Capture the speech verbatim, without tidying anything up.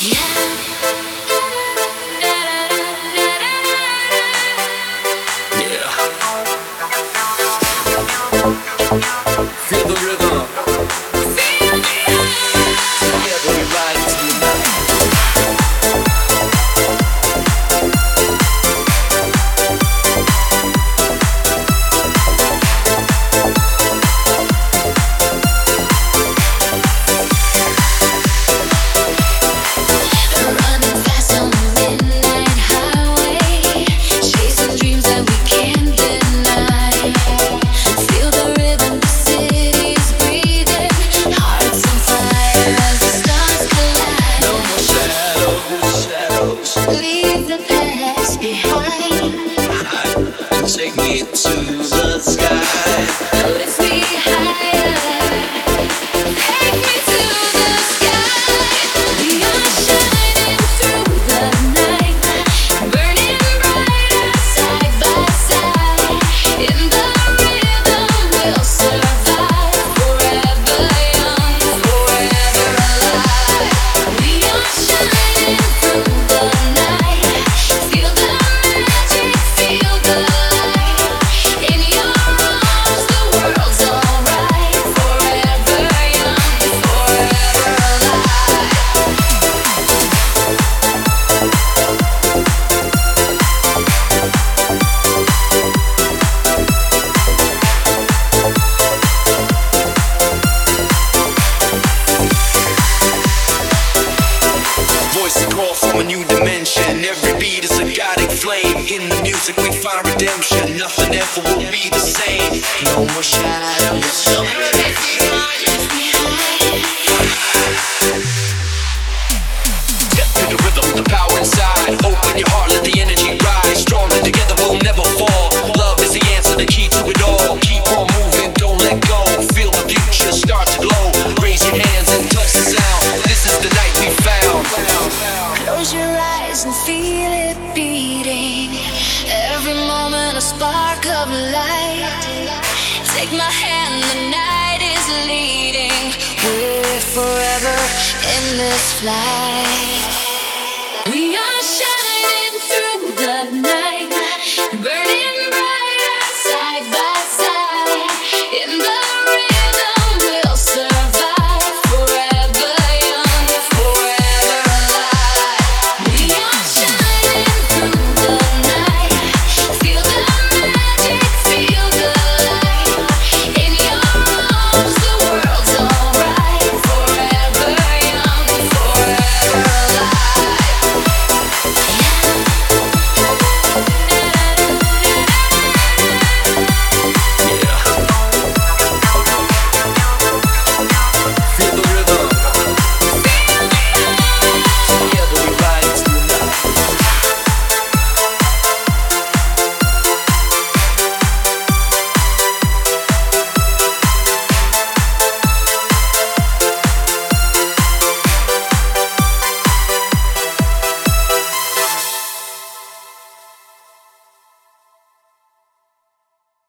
Feel the rhythm. Together we ride into the night. Running fast on the midnight highway, chasing dreams that we can't deny. Feel the rhythm, the city's breathing, hearts on fire as the stars collide. No more shadows, shadows. Leave the past behind. And take me to the sky. Lift me higher. Take me to the sky. We are shining through the night, burning brighter side by side. In the rhythm we'll survive, forever young, forever alive. We are shining through the night. Feel the magic, feel the light. In your arms the world's alright, forever young, forever alive. Voice and call from a new dimension. Every beat is a guiding flame. In the music we find redemption. Nothing ever will be the same. No more shadows. Step to the rhythm, the power inside. Open your heart, let the energy rise. Stronger together, we'll never fall. Love is the answer, the key to it all. Keep on moving, don't let go. Feel the future start to glow. Raise your hands and touch the sound. This is the night we found. Close your eyes and feel it beating. Every moment a spark of light. Take my hand, the night is leading. We're forever in this flight.